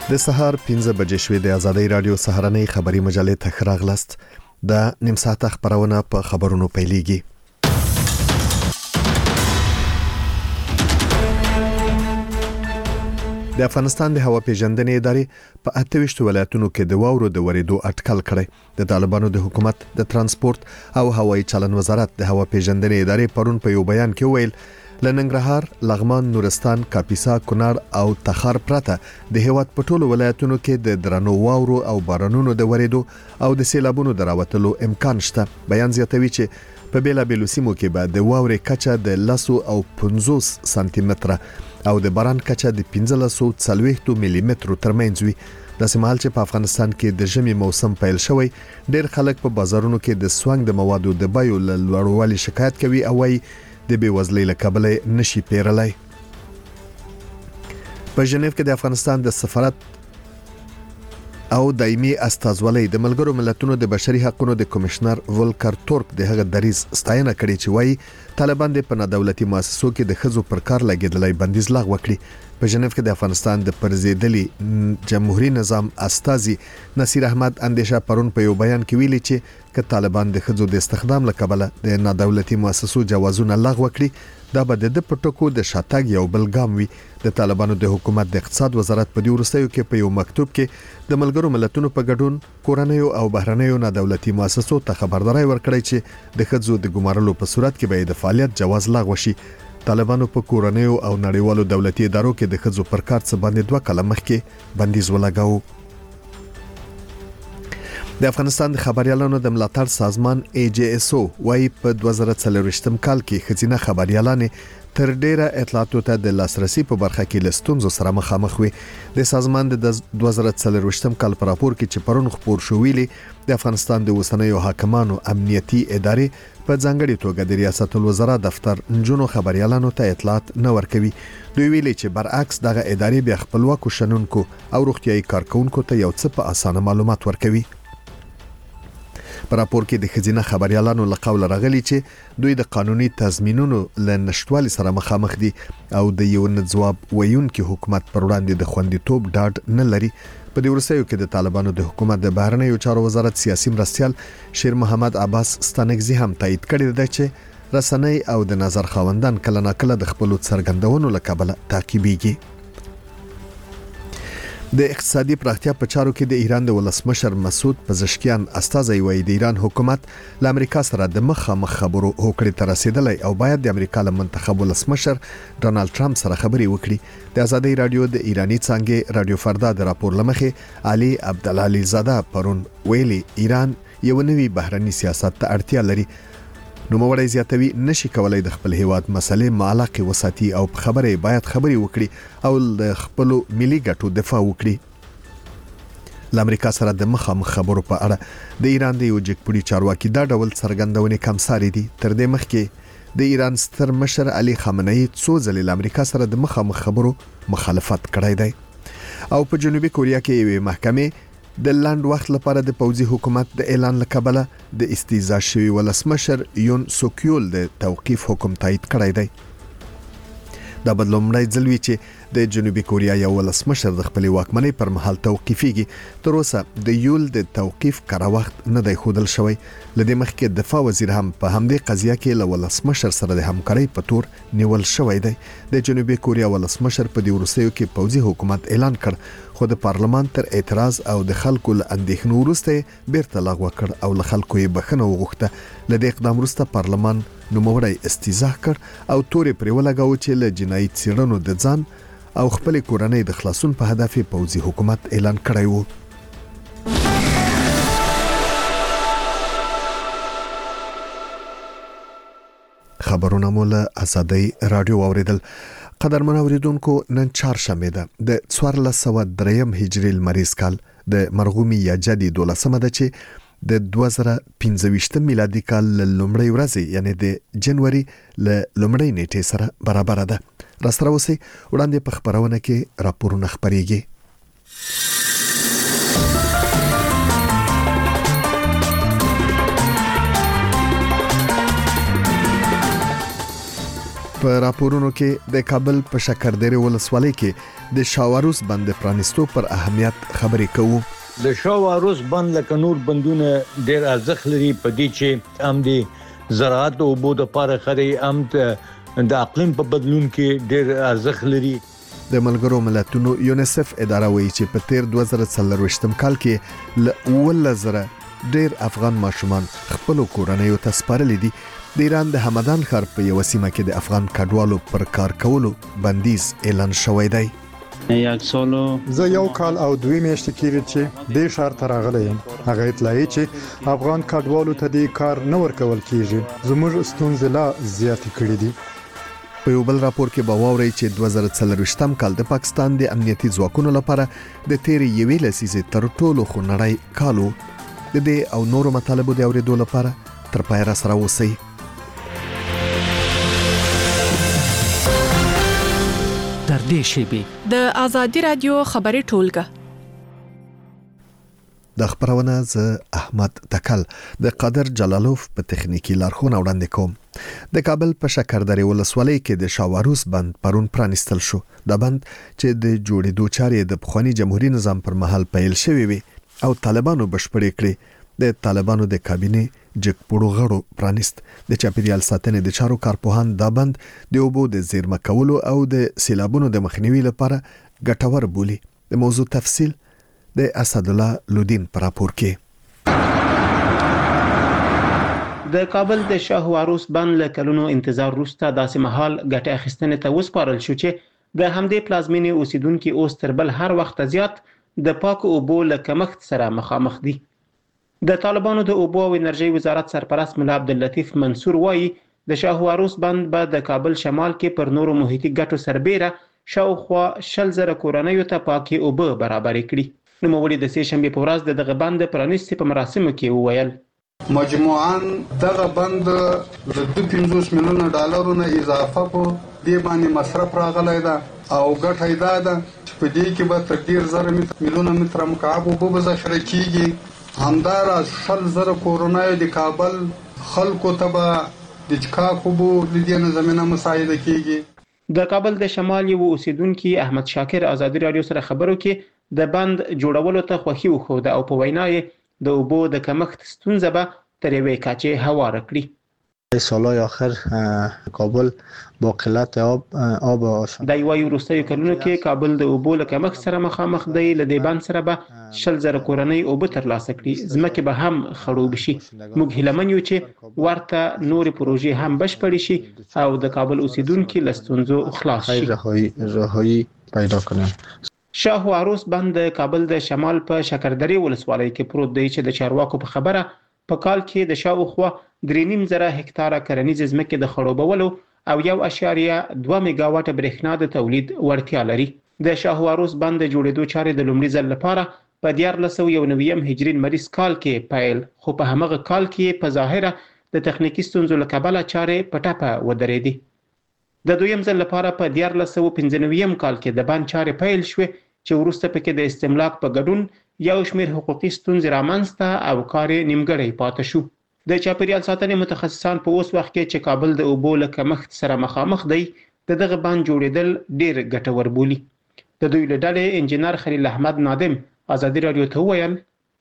د سهار 15 بجې شوې د آزادۍ رادیو سهارنۍ خبري مجلې ته خراغلست د نیم ساعت خبرونه په خبرونو پیلېږي. د افغانستان د هوا پیژندنې ادارې په 28 ولایتونو کې د واورو د وریدو اټکل کړی. د طالبانو د حکومت د ترانسپورت او هوایي چلن وزارت د هوا پیژندنې ادارې پرون په یو بیان کې ویل لننګرهار، لغمان، نورستان، کاپیسا، کونړ او تخار پرته د هیواد په ټولو ولایتونو کې د درنو واورو او بارانونو د وریدو او د سیلابونو د راوتلو امکان شته. بیان زیاتوي چې په بیلابیلو سیمو کې به د واورې کچه د 10 او 50 سانتي متره او د باران کچه د 1540 ملي مترو ترمنځ وي. د سیمهال چې په افغانستان کې د ژمي موسم پیل شوی، ډېر خلک په بازارونو کې د سوانګ د موادو د بیو لوړوالي شکایت کوي او وايي د بیوزلۍ له کبله نشي پیرلای. په ژنیف کې د افغانستان د سفارت او دایمي استازولۍ د ملګرو ملتونو د بشري حقوقو د کمشنر ولکر تورک د هغه دریز ستاینه کړې چې وايي طالبان د په دولتي مؤسسو کې د خزو پر کار لګیدلای بندیز لغوه کړی. په ژنیف کې د افغانستان د پرزیدلي جمهوریت نظام استازي نصیر احمد اندیشه پرون په یو بیان کې ویلي چې ک طالبان د خزو د استخدام لکبله د دولتي مؤسسو جوازونه لغوه کړي، دا به د پټکو د شاتګ یو بلګام وي. د طالبانو د حکومت د اقتصاد وزارت په دې ورستیو کې په یو مکتوب کې د ملګرو ملتونو په ګډون کورنیو او بهرنیو دولتي مؤسسو ته خبرداري ورکړی چې د خزو د ګمارلو په صورت کې به د فعالیت جواز لغوه شي. طالبانو په کورنیو او نړیوالو دولتي ادارو کې د خزو پر کار څخه باندې 2 کاله مخکې بندیز ولګاو. د افغانستان د خبريالانو د ملاتړ سازمان AJSO وايي په 2024 کال کې خزینه خبريالانه تر ډیره اطلاعاتو ته د لاسرسي په برخه کې لستونزو سره مخامخ وي. د سازمان د 2024 کال په راپور کې چې پرون خبر شو ویلي د افغانستان د وسنیو حاکمانو امنیتي ادارې په ځانګړي توګه د ریاست الوزرا دفتر نجونو خبريالانو ته اطلاعات نه ورکوي. دوی ویلي چې برعکس دغه ادارې بیا خپلواکو شنونکو او روغتيایي کارکونکو ته یو څه په اسانه معلومات ورکوي. په راپور کې د خزینه خبريالانو له قوله راغلي چې دوی د قانوني تضمینونو له نشټوالي سره مخامخ دي او د یو نځواب ویونکي حکومت پر وړاندې د خوندیتوب ډاډ نه لري. په دې ورسېو کې د طالبانو د حکومت د بهرنیو چارو وزارت سیاسي مرستيال شیر محمد عباس ستانکزي هم تایید کړی دی چې رسنۍ او د نظر خاوندان کله ناکله د خپل څرګندونو له کبله تعقیبېږي. د اقتصادي پراختیا په چارو کې د ایران د ولسمشر مسعود پزشکیان استازي وایي د ایران حکومت له امریکا سره د مخامخ خبرو هوکړې ته رسیدلی او باید د امریکا له منتخب ولسمشر ډونالد ټرمپ سره خبرې وکړي. د آزادۍ رادیو د ایرانی څانګې رادیو فردا د راپور لمخې علي عبدالعلی زاده پرون ویلي ایران یو نوی بهرني سیاست ته اړتیا لري. نو موړی زیاتوي نشي کولای د خپل هیواد مسلې معلقه وساتي او په خبره باید خبري وکړي او د خپل ملي ګټو دفاع وکړي. د امریکا سره د مخامخ خبرو په اړه د ایران د یو جګپوړي چارواکي دا ډول څرګندونې کمساري دي. تر دې مخکې د ایران ستر مشر علي خامنه‌ای څو ځلې د امریکا سره د مخامخ خبرو مخالفت کړی دی. او په جنوبي کوریا کې یو محکمه د لاند وخت لپاره د پوځي حکومت د اعلان لکبله د استیزا شوی ولسمشر یون سوکیول د توقیف حکم تایید کړی دی. دا بدلومړی ځل وی چې د جنوبي کوریا یو ولسمشر د خپل واکمنۍ پر مهال توقیفيږي. تر اوسه د یول د توقیف کړه وخت نه دی خودل شوی. لدې مخکې دفاع وزیر هم په همدې قضیه کې له ولسمشر سره د همکارۍ په تور نیول شوی دی. د جنوبي کوریا ولسمشر په دې ورسېو کې پوځي حکومت اعلان کړ، خو د پارلمان تر اعتراض او د خلکو له اندېښنو وروسته بیرته لغوه کړ او له خلکو یې بخښنه وغوښته. له دې اقدام وروسته پارلمان نوموړی استیزاه کړ او تورې پرې ولګاوه چې له جنایي څېړنو د ځان او خپل کورنۍ د خلاصون په هدف پوځي حکومت اعلان کړی و. خبرونه مو له آزادۍ رادیو اوریدل. قدرمن اوریدونکو، نن چهارشنبه ده د 1403 هجری لمریز کال د مرغومي یا جدي 12مه ده چې د 2015 میلادي کال لومړۍ ورځ یعنی د جنوري لومړۍ نیټه سره برابر ده. راستره اوسئ وړاندې په خبرونه کې راپورونه خبريږي. په راپورونو کې د کابل په شکردرې ولسوالۍ کې د شاواروس بند پرانیستو پر اهمیت خبرې کوو. د شاواروس بند لکه نور بندونه ډېر ارزښت لري په دې چې هم د زراعت او اوبو د لپاره خري هم د اقلیم په بدلون کې ډېر ارزښت لري. د ملګرو ملتونو یونیسف اداره وایي چې په تیر 2024 کال کې ل 1000 ډېر افغان ماشومان خپل کورنۍ ته سپارلي دي. د ایران د همدان ښار په یو سیمه کې د افغان کډوالو پر کار کولو بندیز اعلان شوی دی. زه یو کال او 2 میاشتې کېږي چې د ښار ته راغلی یم. هغه اطلاعي چې افغان کډوالو ته د کار نه ورکول کیږي زموږ ستونزې لا زیاتې کړې دي. په یو بل راپور کې به واورئ چې 2024 کال د پاکستان د امنیتي ځواکونو لپاره د تیرې یوې لسیزې تر ټولو خونړی کالو. د دې او نورو مطالبو د اورېدو لپاره تر پای را سره اوسئ. در دې شیبه د ازادي رادیو خبري ټولګه د خبرونه ز احمد تکل د قادر جلالوف په تخنیکی لارښوونه وړاندې کوم. د کابل په شکردرې ولسوالۍ کې د شاواروس بند پرون پرانیستل شو. د بند چې د جوړېدو چارې د پخوانی جمهوریت نظام پر مهال پیل شوې وي او طالبانو بشپړې کړې. د طالبانو د کابینې جګپوړو غړو پرانیست. د چاپیریال ساتنې د چارو کارپوهان دا بند د اوبو د زیرمه کولو او د سیلابونو د مخنیوي لپاره ګټور بولي. د موضوع تفصیل د اسد الله لودین پر راپور کې. د کابل د شاهواروس بند له کلونو انتظار وروسته داسې مهال ګټه اخیستنې ته وسپارل شو چې د همدې پلازمینې اوسیدونکو اوس تر بل هر وخت زیات د پاکو اوبو له کمښت سره مخامخ دي. د طالبانو د اوبو او انرژي وزارت سرپرست ملا عبداللطیف منصور وایي د شاهواروس بند به د کابل شمال کې پر نورو محیطي ګټو سربېره شاوخوا 100,000 کورنیو ته پاکي اوبه برابر کړي. نوموړي د سې شنبې په ورځ دغه بند پرانیستي په مراسمو کې وویل مجموعاً دغه بند د 250 میلیون ډالرونو اضافه په دې باندې مصرف راغلی ده او ګټه دا ده چې په دې کې به تر ډیر میلیونه متر مکعب اوبه به ذخیره کیږي. همداراز 100,000 کورنیو د کابل خلکو ته به د چکاک اوبو د دې زمينه مساعده کیږي. د کابل د شمال یو اوسیدونکو احمد شاکر ازادي رادیو سره خبرو کې د بند جوړولو ته خوښي وښوده او په وینا یې د اوبو د کمښت ستونزه به تر یوې کچې هواره کړي. سالهای آخر کابل با قلت آب آشنا د یوې وروستیو کلونو کې کابل د اوبو له کمښت سره مخامخ دی. له دې بند سره به 100,000 کورنۍ اوبه ترلاسه کړي. ځمکې به هم خړوب شي. موږ هیله من یو چې ورته نورې پروژې هم بشپړې شي او د کابل اوسیدونکو له ستونزو خلاص شي. رهایی پیدا کنن. شاهواروس بند د کابل د شمال په شکردرې ولسوالۍ کې پروت دی چې د چارواکو په خبره په کال کې د شاوخوا 3.5 هکتاره کرنیزه ځمکې د خړوبولو او 1.2 میگاواټ برېښنا د تولید وړتیا لري. د شاهواروس بند د جوړېدو چارې د لومړي ځل لپاره په 1491 هجري مریض کال کې پیل، خو په همغه کال کې په ظاهره د تخنیکی ستونزو له کبله چارې په ټپه ودرېدې. د دویم ځل لپاره په 1495 کال کې د بند چارې پیل شوې چې وروسته پکې د استملاک په ګډون یو شمېر حقوقي ستونزې رامنځته او کار نیمګړی پاتې شو. د چاپیریال ساتنې متخصصان په اوس وخت کې چې کابل د اوبو له کمښت سره مخامخ دی دغه بند جوړېدل ډېر ګټور بولي. د دوی له ډلې انجینر خلیل احمد نادم ازادي رادیو ته وویل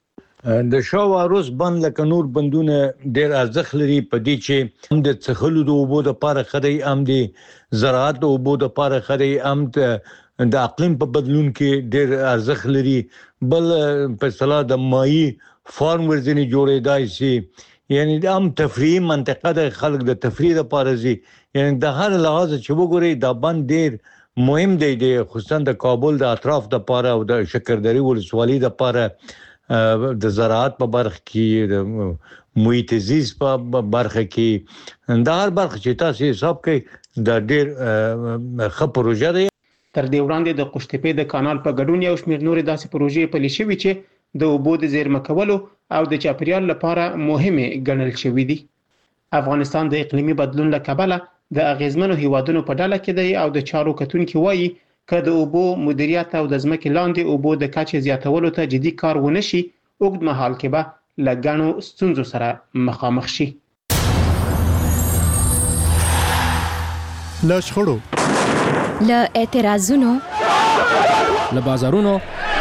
د شاواروس بند لکه نور بندونه ډېر ارزښت لري په دې چې هم د څښلو د اوبو لپاره خري هم د زراعت د اوبو لپاره خري هم د اقلیم په بدلون کې ډېر ارزښت لري. بل په اصطلاح د مایي فارم ورځنی جوړېدای شي، یعنی د عام تفریحي منطقه د خلک د تفریح لپاره زی، یعنی د هر لحاظ چې وګورئ دا بند ډېر مهم دی خصوصا د کابل د اطراف د لپاره او د شکردرې ولسوالۍ د لپاره د زراعت په برخه کې د محیط زیست په برخه کې د هر برخه چې تاسو حساب کړئ د ډېر ښه پروژه ده. تر دې وړاندې د قشتېپې د کانال په ګډون یو شمېر نورې داسې پروژې پلي شوې چې د اوبو د زیرمه کولو او د چاپیریال لپاره مهمه ګڼل شوې دي. افغانستان د اقلیمي بدلون له کبله د اغیزمنو هیوادونو په ډله کې دی او د چارو کتونکو وایي که د اوبو مدیریت او د ځمکې لاندې اوبو د کچې زیاتولو ته جدي کار ونه شي اوږد مهال کې به له ګڼو ستونزو سره مخامخ شي. له شخړو، له اعتراضونو، له بازارونو،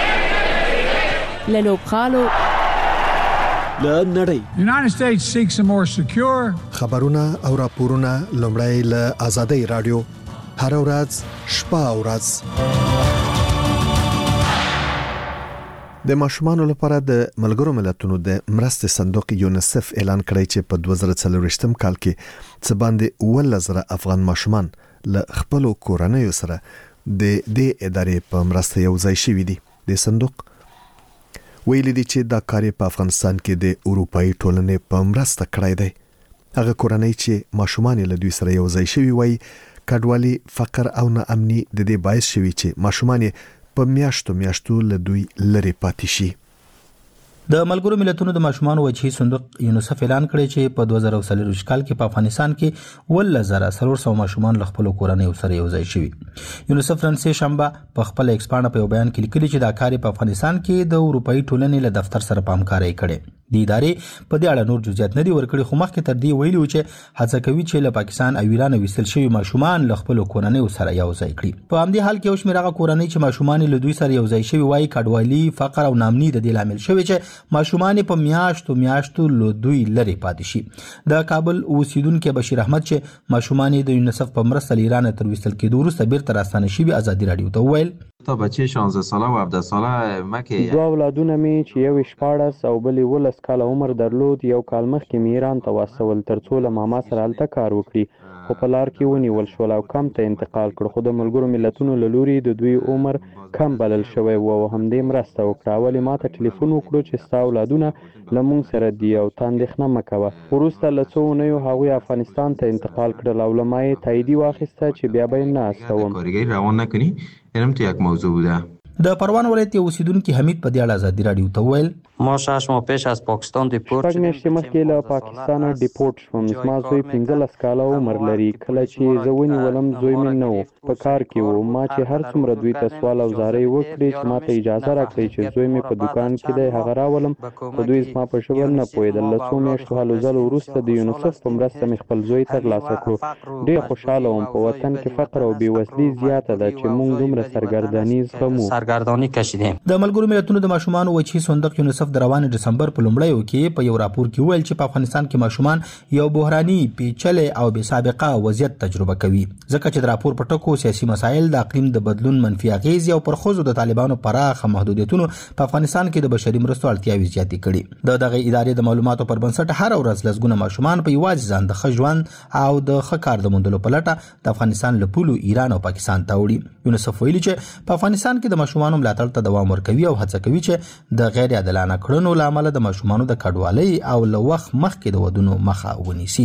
له لوبغالو، له نړۍ. United States seeks a more secure. خبرونه او راپورونه لومړی له آزادۍ رادیو هر ورځ شپه او ورځ. د ماشومانو لپاره د ملګرو ملتونو د مرستې صندوق یونیسف اعلان کړی چې په 2024م کال کې څه باندې 1000 افغان ماشومان له خپل کورنۍ سره د دې ادارې په مرسته یو ځای شوي دي. د صندوق ویلي دي چې دا کار په افغانستان کې د اروپאי ټولنې په مرسته کړی دی. هغه کورنۍ چې ماشومان له دوی سره یو ځای شوي وي کډوالي، فقر او ناامني د دې باعث شوي چې ماشومان په میاشتو له دوی لري پاتې شي. د ملګرو ملتونو د ماشومانو وجهي صندوق یونیسف اعلان کړی چې په 2024 کال کې په افغانستان کې 11400 ماشومان له خپل کورنۍ سره یو ځای شوي. یونیسف نن سه شنبه په خپل ایکس پاڼه په بیان کې لیکلي چې دا کار په افغانستان کې د اروپאי ټولنې له دفتر سره په همکارۍ کړي. د ادارې په دې اړه نور جزئیات نه دي ورکړي، خو مخکې تر دې ویلي و چې هڅه کوي چې له پاکستان او ایران ویستل شوي ماشومان له خپل کورنۍ سره یو ځای کړي. په همدې حال کې یو شمېر هغه کورنۍ چې ماشومان له دوی سره یو ځای شوي وایي کډوالي، فقر او ناامني د دې لامل شوی چې ماشومان په میاشتو له دوی لري پاتې شي. د کابل اوسیدونکو بشیر احمد چې ماشومان د یونیسف په مرسته له ایران تر ویستل کېدو وروسته بیرته راستانه شوي ازادي رادیو ته وویل تا بچه 16 ساله و 17 ساله مکه دوه اولادونه می چې یو 14 او بل 12 کال عمر درلود. یو کال مخکې می ایران ته واستول ترڅو له ماما سره هلته کار وکړي، خو په لار کې ونیول شول او کم ته انتقال کړ. خو د ملګرو ملتونو له لوري د دوی عمر کم بلل شوی و او همدې مرسته وکړه. ولې ما ته ټلیفون وکړو چې ستا اولادونه له مونږ سره دی او ته اندېښنه مه کوه. وروسته له څو اونیو هغوی افغانستان ته انتقال کړل او له ما یې تاییدي واخیسته چې بیا به یې نه استوم. کارگری روان نکنی اینم تو یک موضوع بوده. د پروان ولایت اوسیدونکو حمید په دې اړه ازادي رادیو ته ویل ما 6 ماه پیش از پاکستان دیپورت شدم. میاشتې مخکې له پاکستانه دیپورت شوم. زما زوی 15 کاله عمر لري. کله چې زه ونیولم زوی مې نه و، په کار کې و. ما چې هر څومره دوی ته سوال او زارۍ وکړې چې ما ته اجازه راکړي چې زوی مې په دکان کې دی هغه راولم، خو دوی زما په ژبه نه پوهېدل. له څو میاشتو هلو ځلو وروسته د یونیسف په مرسته مې خپل زوی ترلاسه کړو. ډېر خوشحاله وم. په وطن کې فقر او بېوزلي زیاته ده چې موږ دومره سرګرداني سرګرداني کشیدیم. د ملګرو ملتونو د ماشومانو وجهي صندوق یونیسف د روان ډسمبر په لومړیو کې په یو راپور کې ویل چې په افغانستان کې ماشومان یو بحراني، پیچلې او بې سابقه وضعیت تجربه کوي، ځکه چې د راپور په ټکو سیاسي مسایل، د اقلیم د بدلون منفي اغیزې او پر ښځو د طالبانو پراخه محدودیتونو په افغانستان کې د بشري مرستو اړتیاوې زیاتې کړي. دغه ادارې د معلوماتو پر بنسټ هر ورځ لسګونه ماشومان په یوازې ځان د ښه ژوند او د ښه کار د موندلو په لټه د افغانستان له پولو ایران او پاکستان ته وړي. یونیسف ویلي چې په افغانستان کې د ماشومانو ملاتړ ته دوام ورکوي او هڅه کوي چې د غیر عادلانه کړنو له امله د ماشومانو د کډوالۍ او له وخت مخکې د ودونو مخه ونیسي.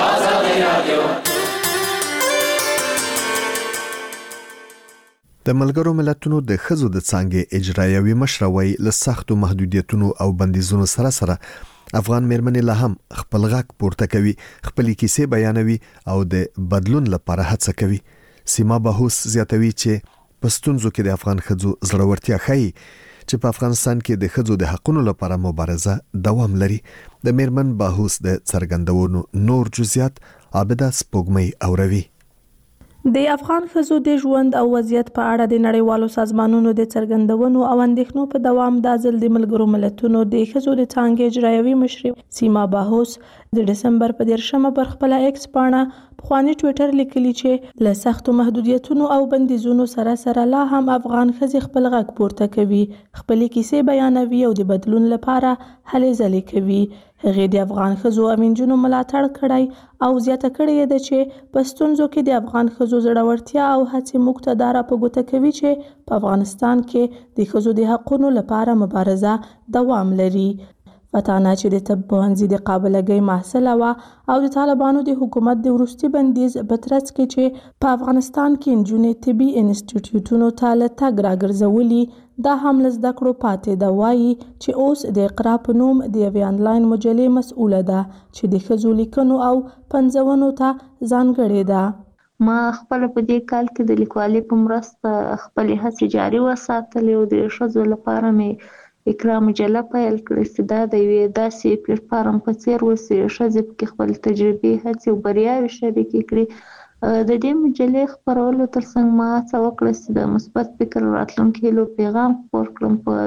د ملګرو ملتونو د ښځو د څانګې اجرایوي مشره وایي له سختو محدودیتونو او بندیزونو سره افغان مېرمنې لا هم خپل غږ پورته کوي، خپلې کیسې بیانوي او د بدلون لپاره هڅه کوي. سیما بهوس زیاتوي چې په ستونزو کې د افغان ښځو زړورتیا ښيي چې په افغانستان کې د ښځو د حقونو لپاره مبارزه دوام لري. د مېرمن بهوس د څرګندونو نور جزئیات عابده سپوږمۍ اوروي. د افغان ښځو د ژوند او وضعیت په اړه د نړیوالو سازمانونو د څرګندونو او اندېښنو په دوام د ځل د ملګرو ملتونو د ښځو د څانګې اجرایوي مشرې سیما بهوس د ډسمبر په 10مه پر خپل ایکس پاڼه پخوانی ټویټر لیکلی چې له سختو محدودیتونو او بندیزونو سره لا هم افغان ښځې خپل غږ پورته کوي، خپلې کیسې بیانوي او د بدلون لپاره هلې ځلې کوي. هغې د افغان ښځو او نجونو ملاتړ کړی او زیاته کړې ده چې په ستونزو کې د افغان ښځو زړورتیا او هڅې موږ ته دا راپه کوي چې په افغانستان کې د ښځو د حقونو لپاره مبارزه دوام لري. فتانه چې د طب پوهنځي د قابلګۍ محصله وه او د طالبانو د حکومت د وروستي بندیز په ترڅ کې چې په افغانستان کې نجونې طبي انسټیټیوټونو ته له تګ راګرځولي، دا هم له زده کړو پاتې ده. وایي چې اوس د اقرا په نوم د یوې انلاین مجلې مسؤله ده چې د ښځو لیکنو او پنځونو ته ځانګړې ده. ما خپل په دې کال کې د لیکوالۍ په مرسته خپل هڅې جاري وساتلې او د ښځو لپاره مې اقرا مجله پیل کړې چې دا د یوې داسې پلیټفارم په څیر اوسي ښځې پکې خپل تجربې، هڅې او بریاوې شریکې کړي د دې مجلې خپرولو ترڅنګ ما هڅه وکړه چې د مثبت فکر راتلونکي هیلو پیغام خپور کړم. په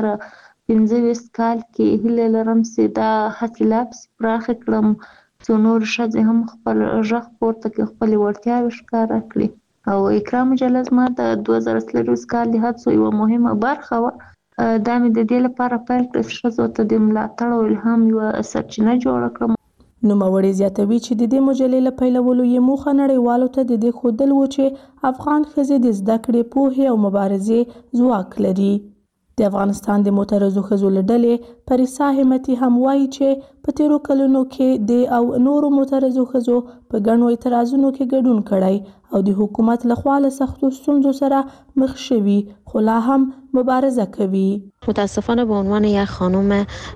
2015 کال کې هیله لرم چې دا هڅې لا پسې پراخې کړم څو نور ښځې هم خپل غږ پورته کړي، خپلې وړتیاوې ښکاره کړي. او اقرا مجله زما د 2023 کال د هڅو یوه مهمه برخه وه. دا مې د دې لپاره پیل کړه چې ښځو ته د ملاتړ او الهام یوه سرچینه جوړه کړم. نوموړې زیاتوي چې د دې مجلې له پیلولو یې موخه نړیوالو ته د دې ښودل و چې افغان ښځې د زده کړې، پوهې او مبارزې ځواک لري. د افغانستان د معترضو ښځو له ډلې پریسا همتي هم وایي چې په تیرو کلونو کې د او نورو معترضو ښځو په ګڼو اعتراضونو کې ګډون کړی او د حکومت لخوا له سختو ستونزو سره مخ شوي، خو لا هم مبارزه کوي. متاسفانه به عنوان یک خانم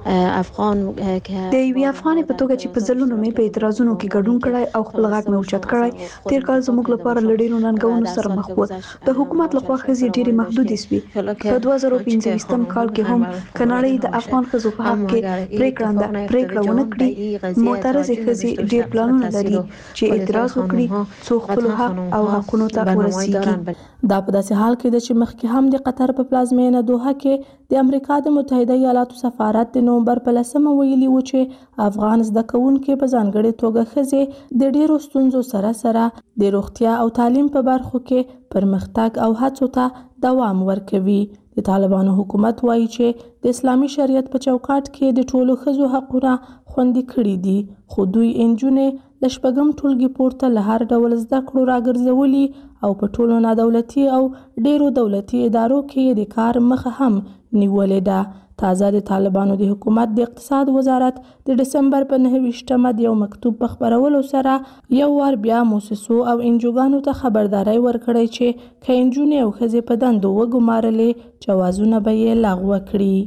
افغان که د یوې افغانې په توګه چې په ځلونو مې په اعتراضونو کې ګډون کړی او خپل غږ مې اوچت کړی، تیر کال زموږ لپاره له ډېرو ننګونو سره مخ وو. د حکومت لخوا ښځې ډېرې محدودې سوې. په 2015 کال کې هم که نړۍ د افغان ښځو په حق کې پرېکړه ونه کړي، معترضې ښځې ډېر پلانونه لري چې اعتراض وکړي څو خپلو حق او حقونو ته ورسیږي. دا په داسې حال کې ده چې مخکې هم د قطر په پلازمینه دوحه کې د امریکا د متحده ایالاتو سفارت د نومبر په 10 ویلي و چې افغان زده کوونکي په ځانګړې توګه ښځې د ډېرو ستونزو سره سره د روغتیا او تعلیم په برخو کې پرمختګ او هڅو ته دوام ورکوي. د طالبانو حکومت وایي چې د اسلامي شریعت په چوکاټ کې د ټولو ښځو حقونه خوندي کړي دي، خو دوی نجونې له شپږم ټولګي پورته له هر ډول زده کړو راګرځولي او په ټولو نادولتي او ډېرو دولتي ادارو کې د کار مخه هم نیولې ده. تازه د طالبانو د حکومت د اقتصاد وزارت د ډسمبر په 29مه د یو مکتوب په خپرولو سره یو وار بیا موسسو او انجوګانو ته خبرداری ورکړی چې که نجونې او ښځې په دندو وګمارلې، جوازونه به یې لغوه کړي.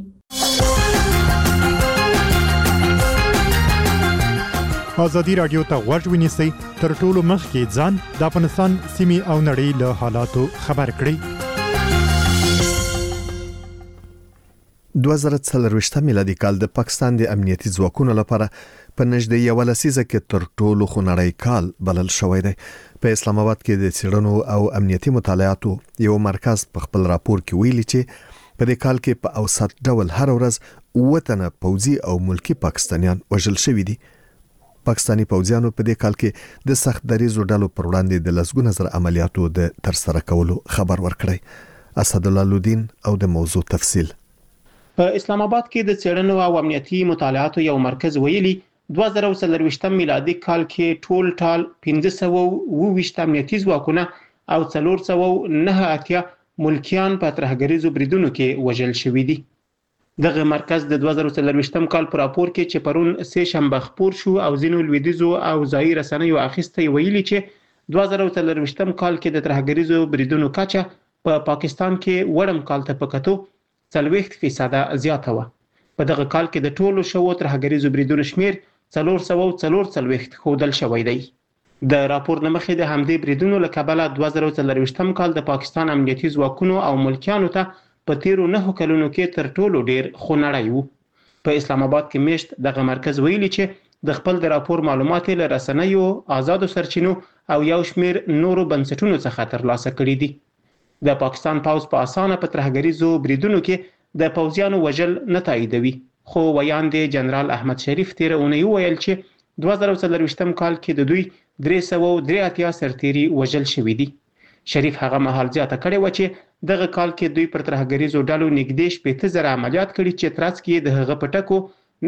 ازادي راډیو ته غوږ ونیسئ، تر ټولو مخکې ځان د افغانستان سیمې او نړۍ له حالاتو خبر کړئ. 2024 میلادي کال د پاکستان د امنیتي ځواکونو لپاره په نږدې یو لسیزه کې تر ټولو خونړی کال بلل شوی دی. په اسلام آباد کې د څېړنو او امنیتي مطالعاتو یو مرکز په خپل راپور کې ویلي چې په دې کال کې په اوسط ډول هر ورځ 9 تنه پوځي او ملکی پاکستانیان وژل شوي دي. پاکستانی پوځیانو په دې کال کې د سخت دریزو ډلو پر وړاندې د لسګونه زره عملیاتو د ترسره کولو خبر ورکړی. اسد الله لودین او د موضوع تفصیل. په اسلام آباد کې د څېړنو او امنیتي مطالعاتو یو مرکز ویلي 2024 میلادي کال کې ټول ټال 1520 امنیتي ځواکونه او 489 ملکیان په ترهګریزو بریدونو کې وژل شوي دي. دغه مرکز د 2024 کال په راپور کې چې پرون سه شنبه خپور شو او ځینو لویدیزو او ځایي رسنیو اخیسته ویلي چې 2024 کال کې د ترهګریزو بریدونو کچه په پاکستان کې وړم کال ته پکاتو 40% زیاته وه. په دغه کال کې د ټولو شوو ترهګریزو بریدونو شمیر 444 ښودل شوی دی. د راپور نه مخې د همدې بریدونو له کبله 2024 کال د پاکستان امنیتي ځواکونو او ملکیانو ته په تیرو 9 کلونو کې تر ټولو ډیر خونړی وو. په اسلام آباد کې میشت دغه مرکز ویلي چې د خپل د راپور معلومات له رسنیو، آزادو سرچینو او یو شمیر نورو بنسټونو څخه ترلاسه کړي دي. د پاکستان پوځ په اسانه په ترهګریزو بریدونو کې د پوځیانو وژل نه تاییدوي، خو ویاند جنرال احمد شریف تیر اونۍ ویل چې 2024 کال کې د دوی 383 سرتیري وژل شوي دي. شریف هغه مهال زیاته کړې و چې دغه کال کې دوی پر ترهګریزو ډلو نږدې 15,000 عملیات کړي چې ترڅ کې د هغه پټکو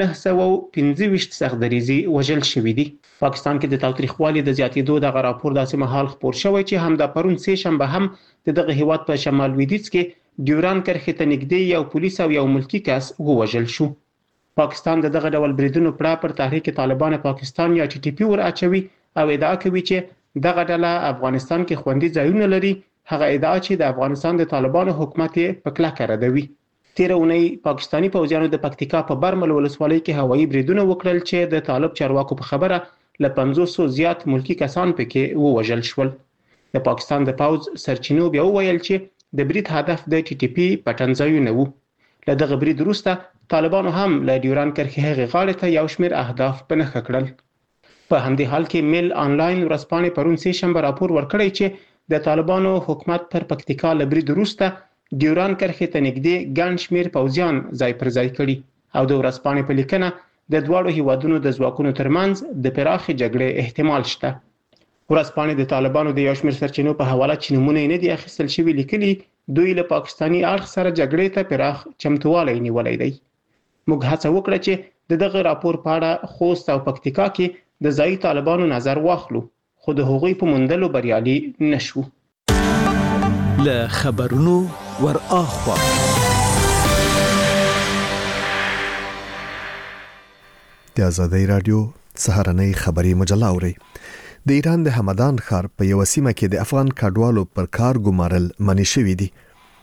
925 سختدریزي وژل شوي دي. پاکستان کې د تاوتریخوالي د زیاتېدو دغه راپور داسې مهال خپور شوی چې همدا پرون سه شنبه هم د دغه هیواد په شمال لویدیځ کې ډیوران کرښې ته نږدې یو پولیس او یو ملکی کس ووژل شو. پاکستان د دغه ډول بریدونو پر تحریک طالبان پاکستان یا TTP ور اچوي او ادعا کوي چې دغه ډله افغانستان کې خوندي ځایونه لري، هغه ادعا چې د افغانستان د طالبانو حکومت په کلکه ردوي. تیر اونۍ پاکستانی پوځیانو د پکتیکا په برمل ولسوالۍ کې هوایي بریدونه وکړل چې د طالب چارواکو په خبره له 500 زیات ملکی کسان پکې ووژل شول. د پاکستان د پوځ سرچینو بیا ویل چې د برید هدف د TTP پټنځایونه وو. له دغه برید وروسته طالبانو هم له ډیوران کرښې هغې غاړې ته یو شمېر اهداف په نښه کړل. په همدې حال کې میل آنلاین ورځپاڼې پرون سه شنبه راپور ورکړی چې د طالبانو حکومت پر پکتیکا له برید وروسته ډیوران کرښې ته نږدې ګڼ شمېر پوځیان ځای پر ځای کړي او د ورځپاڼې په لیکنه د دواړو هیوادونو د ځواکونو ترمنځ د پراخې جګړې احتمال شته. ورځپاڼې د طالبانو د یو شمېر سرچینو په حواله چې نومونه یې نه دي اخیستل شوي لیکلي دوی له پاکستاني اړخ سره جګړې ته پراخ چمتووالی نیولی دی. موږ هڅه وکړه چې دغه راپور په اړه خوست او پکتیکا کې د ځایي طالبانو نظر واخلو خو د هغوی په موندلو بریالي نشو. له خبرونو ور اخوا د آزادۍ رادیو سهارنۍ خبري مجله اوري. د ایران د همدان ښار په یو سیمه کې د افغان کډوالو پر کار ګمارل منع شوی دی.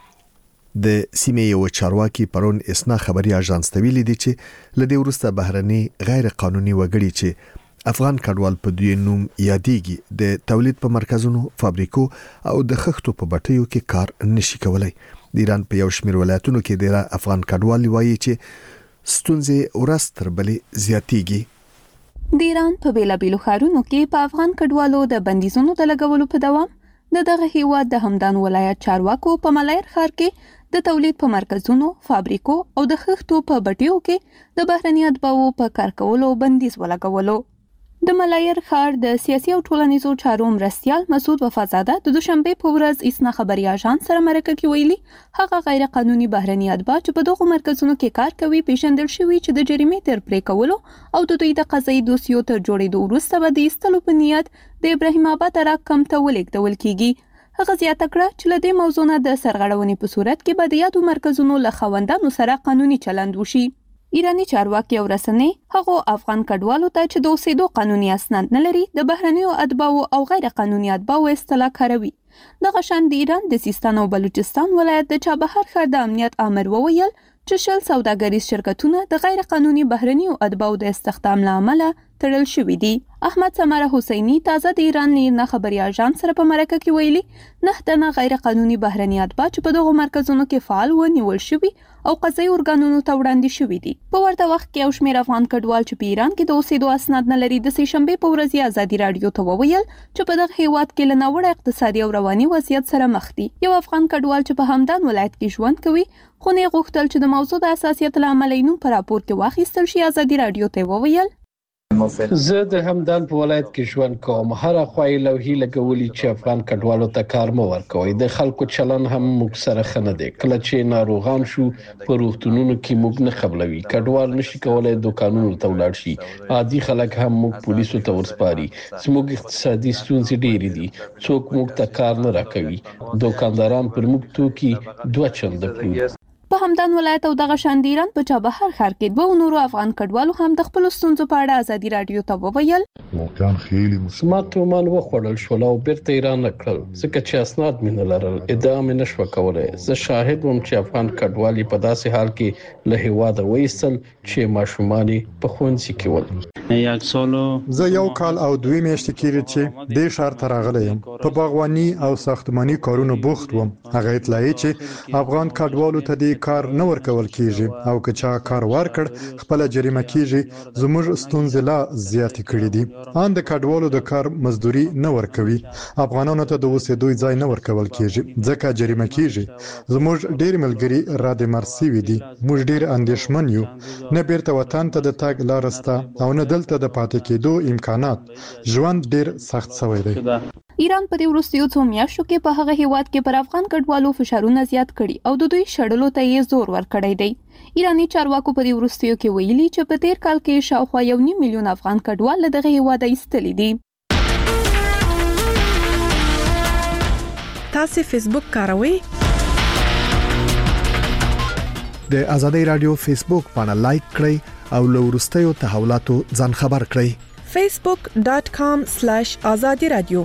د سیمې یو چارواکي پرون اسنا خبري اژانس ته ویلي دي چې لدې ورسته بهرني غیر قانوني وګړي چې افغان کډوال په دوی نوم یادېږي د تولید په مرکزونو، فابریکو او د خښتو په بټیو کې کار نشي کولای. د ایران په یو شمېر ولایتونو کې د افغان کډوال وایي چې ستونزې ورځ تر بلې زیاتېږي. د ایران په بیلابیلو ښارونو کې په افغان کډوالو د بندیزونو د لګولو په دوام دغه هیواد د همدان ولایت چارواکو په ملایر ښار کې د تولید په مرکزونو، فابریکو او د خښتو په بټیو کې د بهرني اتباعو په کار کولو بندیز ولګولو. د ملایر ښار د سیاسي او ټولنیزو چارو مرستیال مسعود وفازاده د دوشنبه په ورځ اسنا خبري اژانس سره مرکه کې ویلي هغه غیر قانوني بهرني اتباع چې په دغه مرکزونو کې کار کوي پیژندل شوی چې د جریمې تر پرې کولو او د دوی د قضایي دوسیو تر جوړېدو وروسته به د ایستلو په نیت د ابراهیم آباد عراق ته ولېږدول کیږي. هغه زیاته کړه چې له دې موضوع نه د سرغړونې په صورت کې به د یادو مرکزونو له خاوندانو سره قانوني چلند وشي. ایرانی چارواکي او رسنۍ هغه افغان کډوالو ته چې د اوسېدو قانوني اسناد نه لري د بهرنیو اتباعو او غیر قانوني اتباعو اصطلاح کاروي. دغه شان د ایران د سیستان او بلوچستان ولایت د چابهار ښار د امنیت آمر وویل چې 10 سوداګریز شرکتونه د غیر قانوني بهرنیو اتباعو د استخدام له امله تړل شوي دي. احمد سماره حسینی تازه د ایران لیرنا خبري اژانس سره په مرکه کې ویلي 9 تنه غیر قانوني بهرني اتباع چې په دغه مرکزونو کې فعال و نیول شوي او قضایي ارګانونو ته وړاندې شوي دي. په ورته وخت کې یو شمېر افغان کډوال چې په ایران کې د اوسېدو اسناد نه لري د سه شنبه په ورځ آزادي رادیو ته وویل چې په دغه هیواد کې له ناوړه اقتصادي او رواني وضعیت سره مخ دي. یو افغان کډوال چې په همدان ولایت کې ژوند کوي خو نه غوښتل چې د موضوع د اساسیت له امله نوم په راپور کې واخیستل شي. آزادي رادیو ته وویل زه د همدان په ولایت کې ژوند کوم. هر خوای لوهي لګولي چې افغان کډوالو ته کار مو ورکوي. د خلکو چلن هم موږ سره خنه دي. کله چې ناروغان شو په روغتونونو کې موږ نه خبلوي. کډوال نشي کولای دکانونو ته ولاړ شي. عادي خلک هم موږ پولیسو ته ورسپاري. زموږ اقتصادي ستونزې ډېرې دي. څوک موږ ته کار نه راکوي. دکانداران پر موږ توکي 2 چنده پلوري. په همدان ولایت او دغه شان د ایران په چابهار ښار کې دوه نورو افغان کډوالو هم د خپل ستونزو په اړه آزادي رادیو ته وویل سمات ومن وخوړل شو او بیرته ایران نکړل ځکه چې اسناد مې نه لرل. ادعا مې نشو کولای. زه شاهد وم چې افغان کډوالي په داسې حال کې له هیواده وایستل چې ماشومان په ښوونځي کې ول. زه یو کال او 2 میاشتې کېږي چې د شهر ته راغلی یم. په باغواني او ساختماني کارونو بوخت وم. هغه اطلاعي چې افغان کډوالو ته د کار نه ورکول کیږي او که چا کار ورکړ خپل جریمه کیږي. زموږ ستونزې لا زیاتې کړې دي. ان د کډوالو د کار مزدوري نه ورکوي. افغانانو ته د اوسېدو ځای نه ورکول کیږي ځکه جریمه کیږي. زموږ ډېر ملګري را د مرسي وي دي. موږ ډېر اندېښمن یو. نه بیرته وطن ته د تګ لار سته او نه دلته د پاتې کېدو امکانات. ژوند ډېر سخت شوی دی. ایران په دې وروستیو څو میاشتو کې په هغه هیواد کې پر افغان کډوالو فشارونه زیات کړي او د دوی شړلو ته یې زور ورکړی دی. ایرانی چارواکو په دې وروستیو کې ویلي چې په 13 کال کې شاوخوا 1.5 میلیون افغان کډوال له دغه هیواده ایستلي دي. تاسو فیسبوک کاروئ؟ د آزادۍ رادیو فیسبوک باندې لایک کړئ او له وروستیو تحولاتو ځان خبر کړئ. facebook.com/azadi radio.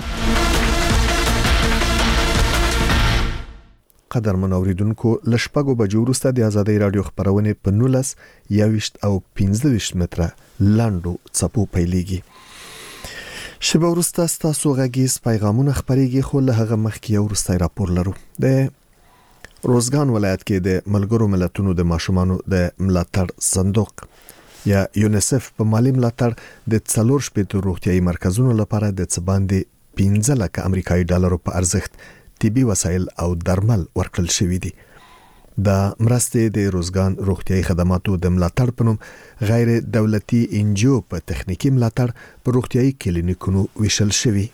قدرمن اوریدونکو لشپګو بجو وروسته د آزادۍ رادیو خبرونه په 19 21 او 15 متره لاندو چپو پیلېږي. شبه وروسته تاسو غږیز پیغامونه خبرېږي خو له هغه مخکې یو وروستی راپور لرو. د روزګان ولایت کې د ملګرو ملتونو د ماشومانو د ملاتړ صندوق یا یونیسف په مالی ملاتړ د 4 روغتیايي مرکزونو لپاره د څه باندې 15 لک امریکایي ډالرو په ارزښت طبي وسایل او درمل ورکړل شوې دي. د مرستې د روزګان روغتیايي خدماتو د ملاتړ په نوم غیر دولتي انجیو په تخنیکی ملاتړ په روغتیايي کلینیکونو ویشل شوی.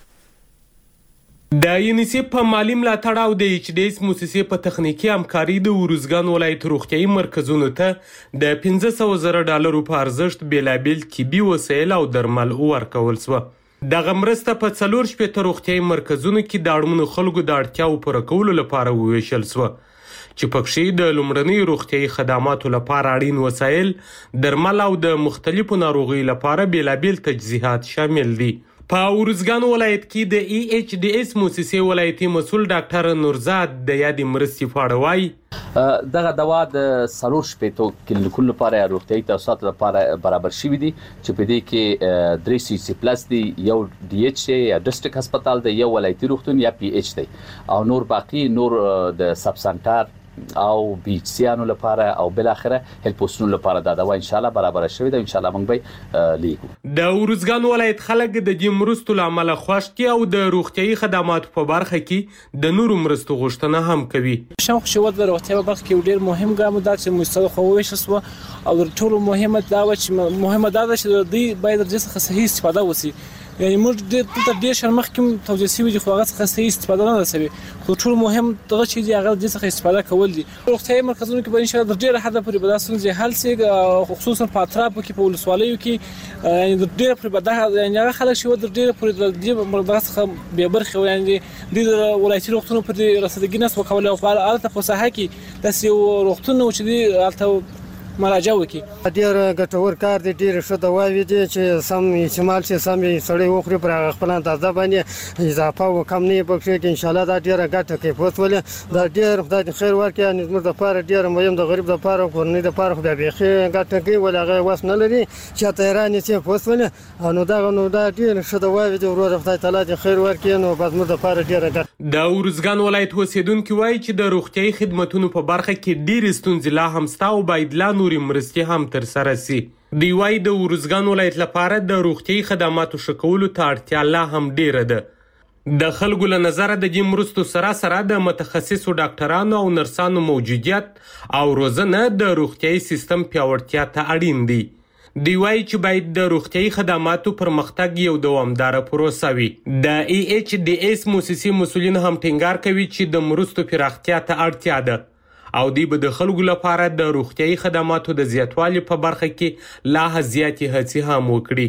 د یونیسف په مالی ملاتړ او د ایچ ډي اس موسسې په تخنیکی همکاري د ورزګان ولایت روغتیايي مرکزونو ته د 500,000 ډالرو په ارزښت بیلابیل طبي وسایل او درمل ورکول شو. دغه مرسته په 4 روغتیايي مرکزونو کې د اړمنو خلکو د اړتیاو پوره کولو لپاره وویشل شو چې پکې د لومړني روغتیايي خدماتو لپاره اړین وسایل، درمل او د مختلفو ناروغیو لپاره بیلابیل تجهیزات شامل دي. په ورزګان ولایت کې د ای ایچ ډي اس موسسې ولایتي مسول ډاکټر نورزاد د یادې مرستې په اړه وایي دغه دوا د 4 کلینیکونو لپاره روغتیايي توسعات لپاره برابر شوی دي چې په دې کې 3 پلس دی، یو ډي ایچ یا ډیسټریکټ هسپتال دی، یو ولایتي روغتون یا پی ایچ دی او نور باقی د سب سنټر او بي ایچ سیانو لپاره او بل اخره هیل پوسټونو لپاره دا دوا ان شاء الله برابر شوی دی. ان شاء الله موږ به لیکو. د ورزګان ولایت خلک د دې مرستو لامل خوښ دي او د روغتیايي خدماتو په برخه کې د نورو مرستو غوښتنه هم کوي. شمخ شو د روغتیايي برخه کې ډیر مهم ګام ده چې مستوي خوښ شو او ټول مهمه دا چې دوی باید د څه صحیح استفاده وسی. یعنی موږ د شرمخ کوم توجیه وي خو هغه څخه صحیح استفاده نه رسوي. خو ټول مهم دغه چې دی هغه د څخه استفاده کول دي. روغتیايي مرکزونو کې به ان شاء الله ډیر حد پورې به تاسو حل سي، خصوصا په اطرافو کې په ولسوالیو کې یعنی ډیر پورې به یعنی هغه خلک چې د ډیر پورې د دغه څخه به برخه یعنی د ولایتي روغتونو پر رسیدګي نس وکول او په اړه په صحه کې د سیو روغتونو چې دی البته مراجعه وکړي. ډیر ګټور کار دی، ډیر ښه دواوې دي چې سم استعمال شي، سم سړی وخوري پر خپل اندازه باندې اضافه او کم نه پکې کې ان شاء الله دا ډیره ګټه کوي. پوسټ دا ډیر خدای دې خیر ورکړي. ان موږ د لپاره ډیر مهم د غریب د لپاره کورنۍ د لپاره خو بیا ګټه کوي ولغه واس نه لري چې ته ایران چې پوسټ نو دا ډیر ښه دواوې دي. ورور خدای تعالی دې خیر ورکړي. نو بس موږ د لپاره ډیره ګټه. د ورزګان ولایت اوسیدونکو وایي چې د روغتیايي خدماتو په برخه کې ډیر ستونزې لا هم شته او باید لا نورې مرستې هم تر سره سي. دی وايي د ورزګان ولایت لپاره د روغتیايي خدماتو ښه کولو ته اړتیا لا هم ډیره ده. د خلکو له نظره د دې مرستو سره د متخصصو ډاکټرانو او نرسانو موجودیت او روزنه د روغتیايي سیستم پیاوړتیا ته اړین دي. دی وايي چې باید د روغتیايي خدماتو پرمختګ یو دوامداره پروسه وي. د ای ایچ ډي اس موسسې مسؤلین هم ټینګار کوي چې د مرستو پراختیا ته اړتیا ده او دی به د خلکو لپاره د روغتیايي خدماتو د زیاتوالي په برخه کې لا زیاتې هڅې هم وکړي.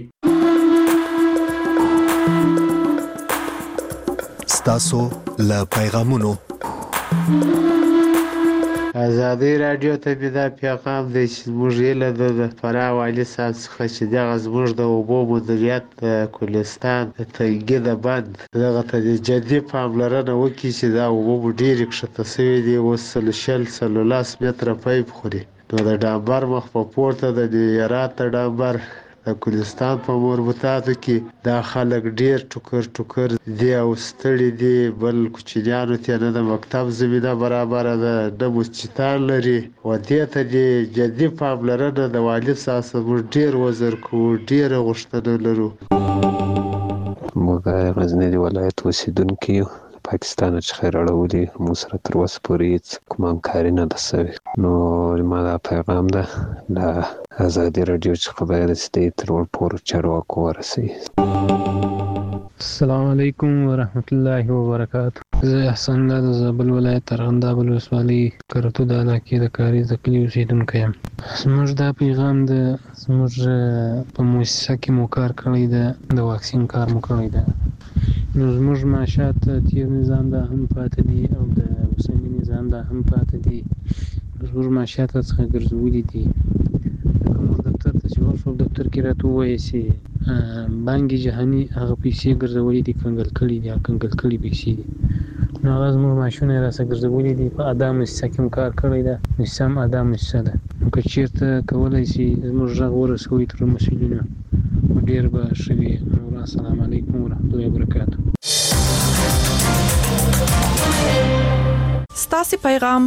ستاسو له پیغامونو ازادي رادیو ته دا پیغام دی چې موږ یې له فراه والي صاحب څخه چې دغه زموږ د اوبو مدیریت کولستان د تنګي د بند دغه ته جدي پاملرنه وکړي چې دا اوبه مو ډېرې کښته سوي دي. اوس 100 متره پیپ خوري. نو د ډامبر مخ په پورته د هرات ډامبر د کولستان په مربوطاتو کې دا خلک ډیر ټوکر دي او ستړي دي. بل کوچنیانو ته نه د مکتب زمینه برابر ده، نه مسجدان لري و دې ته د جدي پاملرنه د والي صاحب څخه ډیر وزر کوو، ډیره غوښتنه لرو. موږ غزنی ولایت اوسیدونکي یو. پاکستان چې خیر اړولي مو سره تر اوسه پورې کوم همکاري نه ده سوې. نو ما دا پیغام ده د ازادي رادیو څخه باید چې تر ورپورې چارواکو ورسوي. السلام علیکم ورحمت الله وبرکاته. زه احسان الله د زابل ولایت ارغنداب ولسوالۍ کرتو د علاقې د کاریز د کلي اوسیدونکی یم. زموږ دا پیغام د زموږ په مؤسسه کې مو کار کړی ده، د واکسین کار مو کړی ده. نو زموږ معاشات تیر نظام دا هم پاتې دي او د اوسني نظام دا هم پاتې دي. زموږ معاشات څخه ګرځولي دي. کوم دفتر ته چې ورشو دفتر کې راته ووایي چې بانک جهاني هغه پیسې ګرځولي دي، کنګل کړي پیسې دي. نو هغه زموږ معاشونه یې راسه ګرځولي دي. په ادا مؤسسه کې هم کار کړی ده. مؤسسه هم ادا مؤسسه ده. نو که چېرته کولی شي زموږ غږ ورسوي تر مسؤلینو ډېر به ښه وي. السلام علیکم ورحمت الله وبرکاته. ستاسو پیغام